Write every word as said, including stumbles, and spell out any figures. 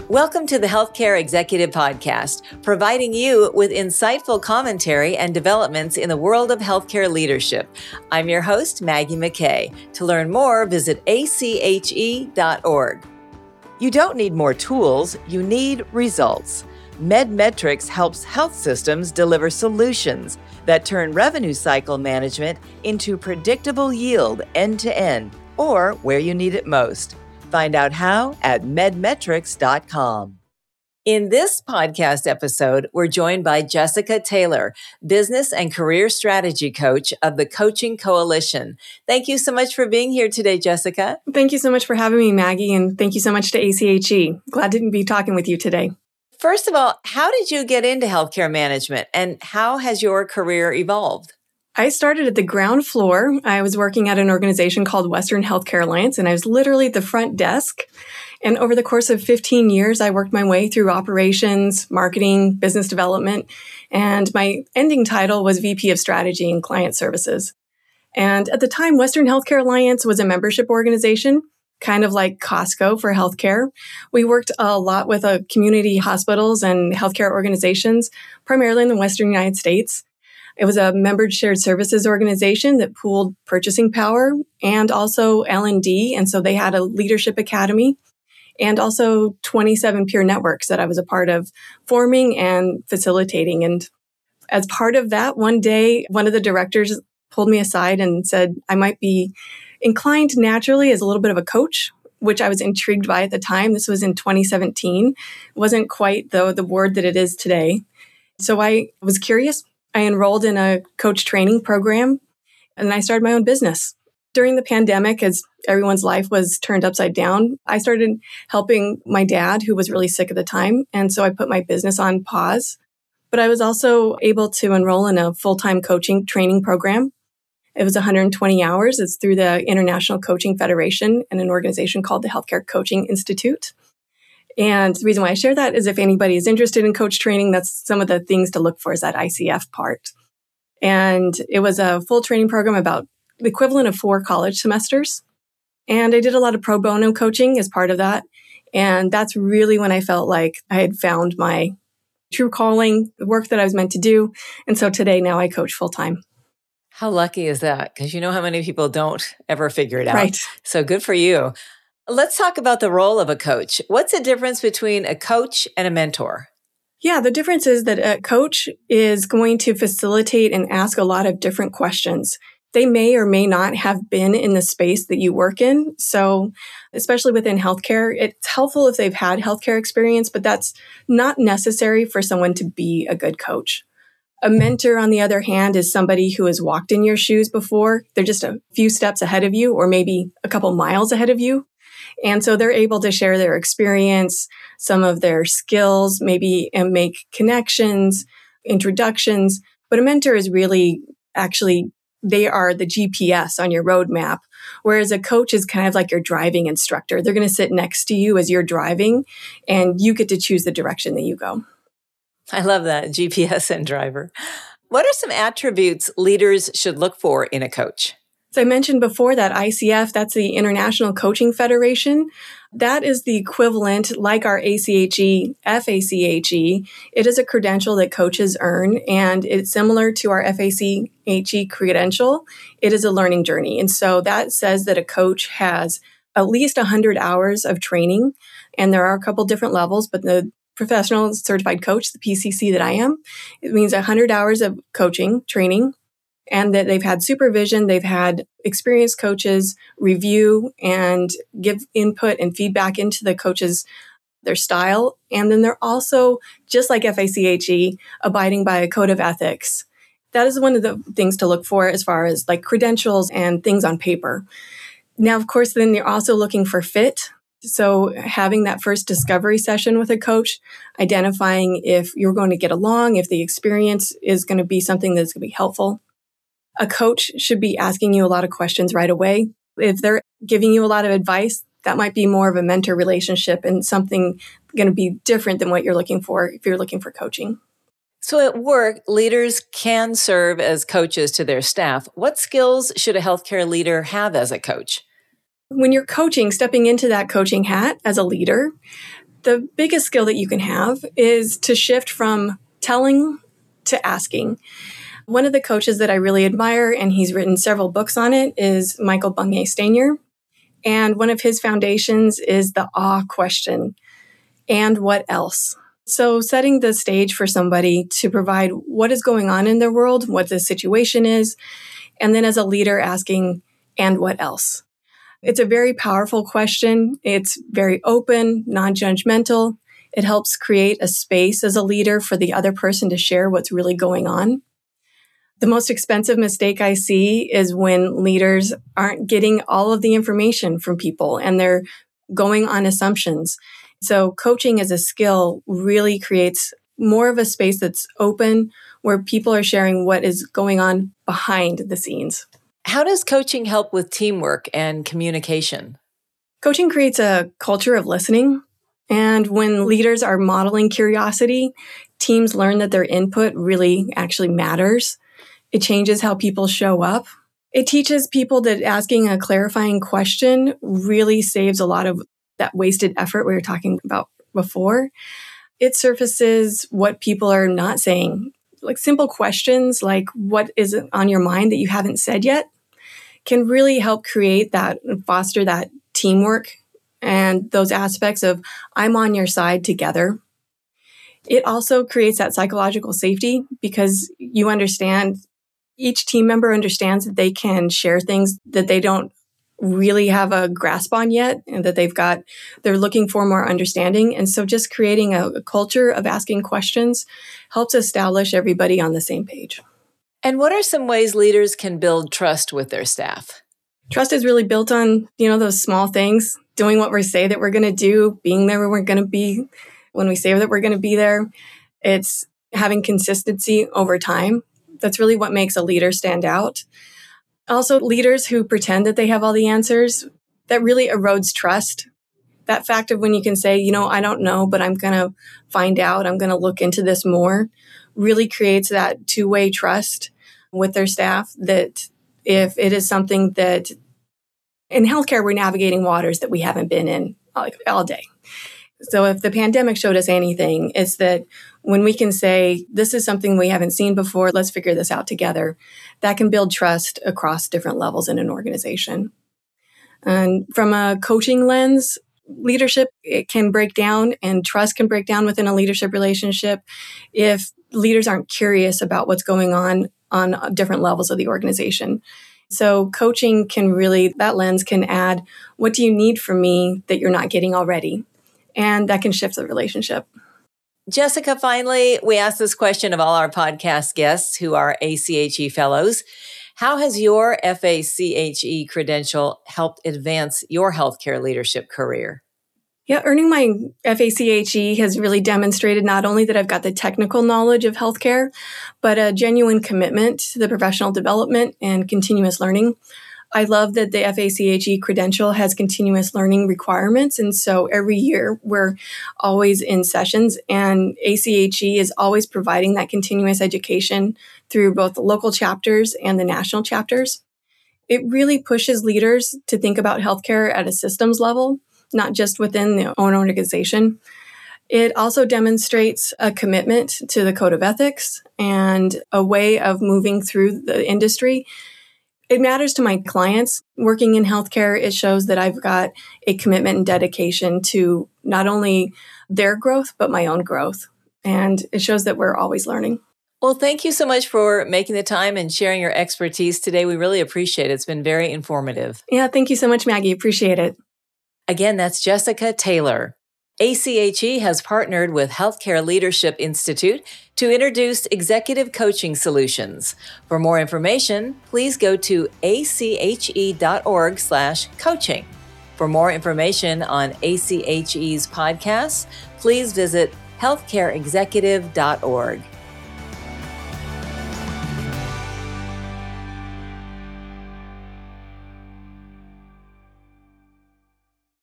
Welcome to the Healthcare Executive Podcast, providing you with insightful commentary and developments in the world of healthcare leadership. I'm your host, Maggie McKay. To learn more, visit A C H E dot org. You don't need more tools, you need results. MedMetrics helps health systems deliver solutions that turn revenue cycle management into predictable yield end-to-end, or where you need it most. Find out how at med metrics dot com. In this podcast episode, we're joined by Jessica Taylor, Business and Career Strategy Coach of the Coaching Coalition. Thank you so much for being here today, Jessica. Thank you so much for having me, Maggie, and thank you so much to A C H E. Glad to be talking with you today. First of all, how did you get into healthcare management, and how has your career evolved? I started at the ground floor. I was working at an organization called Western Healthcare Alliance, and I was literally at the front desk. And over the course of fifteen years, I worked my way through operations, marketing, business development, and my ending title was V P of Strategy and Client Services. And at the time, Western Healthcare Alliance was a membership organization, kind of like Costco for healthcare. We worked a lot with uh, community hospitals and healthcare organizations, primarily in the Western United States. It was a member shared services organization that pooled purchasing power and also L and D. And so they had a leadership academy and also twenty-seven peer networks that I was a part of forming and facilitating. And as part of that, one day, one of the directors pulled me aside and said, I might be inclined naturally as a little bit of a coach, which I was intrigued by at the time. This was in twenty seventeen. It wasn't quite, though, the word that it is today. So I was curious. I enrolled in a coach training program, and I started my own business. During the pandemic, as everyone's life was turned upside down, I started helping my dad, who was really sick at the time. And so I put my business on pause. But I was also able to enroll in a full-time coaching training program. It was one hundred twenty hours. It's through the International Coaching Federation and an organization called the Healthcare Coaching Institute. And the reason why I share that is if anybody is interested in coach training, that's some of the things to look for is that I C F part. And it was a full training program about the equivalent of four college semesters. And I did a lot of pro bono coaching as part of that. And that's really when I felt like I had found my true calling, the work that I was meant to do. And so today, now I coach full time. How lucky is that? Because you know how many people don't ever figure it out. Right. So good for you. Let's talk about the role of a coach. What's the difference between a coach and a mentor? Yeah, the difference is that a coach is going to facilitate and ask a lot of different questions. They may or may not have been in the space that you work in. So especially within healthcare, it's helpful if they've had healthcare experience, but that's not necessary for someone to be a good coach. A mentor, on the other hand, is somebody who has walked in your shoes before. They're just a few steps ahead of you, or maybe a couple miles ahead of you. And so they're able to share their experience, some of their skills, maybe and make connections, introductions. But a mentor is really actually, they are the G P S on your roadmap, whereas a coach is kind of like your driving instructor. They're going to sit next to you as you're driving, and you get to choose the direction that you go. I love that, G P S and driver. What are some attributes leaders should look for in a coach? So I mentioned before that I C F, that's the International Coaching Federation. That is the equivalent, like our A C H E, F A C H E. It is a credential that coaches earn, and it's similar to our F A C H E credential. It is a learning journey. And so that says that a coach has at least one hundred hours of training, and there are a couple different levels, but the professional certified coach, the P C C that I am, it means one hundred hours of coaching, training, and that they've had supervision, they've had experienced coaches review and give input and feedback into the coaches, their style. And then they're also, just like F A C H E, abiding by a code of ethics. That is one of the things to look for as far as like credentials and things on paper. Now, of course, then you're also looking for fit. So having that first discovery session with a coach, identifying if you're going to get along, if the experience is going to be something that's going to be helpful. A coach should be asking you a lot of questions right away. If they're giving you a lot of advice, that might be more of a mentor relationship and something going to be different than what you're looking for if you're looking for coaching. So at work, leaders can serve as coaches to their staff. What skills should a healthcare leader have as a coach? When you're coaching, stepping into that coaching hat as a leader, The biggest skill that you can have is to shift from telling to asking. One of the coaches that I really admire, and he's written several books on it, is Michael Bungay Stanier. And one of his foundations is the awe question. And what else? So setting the stage for somebody to provide what is going on in their world, what the situation is, and then as a leader asking, and what else? It's a very powerful question. It's very open, non-judgmental. It helps create a space as a leader for the other person to share what's really going on. The most expensive mistake I see is when leaders aren't getting all of the information from people and they're going on assumptions. So coaching as a skill really creates more of a space that's open where people are sharing what is going on behind the scenes. How does coaching help with teamwork and communication? Coaching creates a culture of listening. And when leaders are modeling curiosity, teams learn that their input really actually matters. It changes how people show up. It teaches people that asking a clarifying question really saves a lot of that wasted effort we were talking about before. It surfaces what people are not saying. Like simple questions like, what is on your mind that you haven't said yet, can really help create that and foster that teamwork and those aspects of I'm on your side together. It also creates that psychological safety because you understand, each team member understands that they can share things that they don't really have a grasp on yet and that they've got, they're looking for more understanding. And so just creating a, a culture of asking questions helps establish everybody on the same page. And what are some ways leaders can build trust with their staff? Trust is really built on, you know, those small things, doing what we say that we're going to do, being there when we're going to be, when we say that we're going to be there. It's having consistency over time. That's really what makes a leader stand out. Also, leaders who pretend that they have all the answers, that really erodes trust. That fact of when you can say, you know, I don't know, but I'm going to find out, I'm going to look into this more, really creates that two-way trust with their staff that if it is something that in healthcare, we're navigating waters that we haven't been in like all day. So if the pandemic showed us anything, it's that when we can say, this is something we haven't seen before, let's figure this out together, that can build trust across different levels in an organization. And from a coaching lens, leadership, it can break down and trust can break down within a leadership relationship if leaders aren't curious about what's going on on different levels of the organization. So coaching can really, that lens can add, what do you need from me that you're not getting already? And that can shift the relationship. Jessica, finally, we ask this question of all our podcast guests who are A C H E fellows. How has your F A C H E credential helped advance your healthcare leadership career? Yeah, earning my F A C H E has really demonstrated not only that I've got the technical knowledge of healthcare, but a genuine commitment to the professional development and continuous learning. I love that the F A C H E credential has continuous learning requirements. And so every year we're always in sessions and A C H E is always providing that continuous education through both the local chapters and the national chapters. It really pushes leaders to think about healthcare at a systems level, not just within their own organization. It also demonstrates a commitment to the code of ethics and a way of moving through the industry. It matters to my clients. Working in healthcare, it shows that I've got a commitment and dedication to not only their growth, but my own growth. And it shows that we're always learning. Well, thank you so much for making the time and sharing your expertise today. We really appreciate it. It's been very informative. Yeah, thank you so much, Maggie. Appreciate it. Again, that's Jessica Taylor. A C H E has partnered with Healthcare Leadership Institute to introduce executive coaching solutions. For more information, please go to ache.org slash coaching. For more information on A C H E's podcasts, please visit healthcare executive dot org.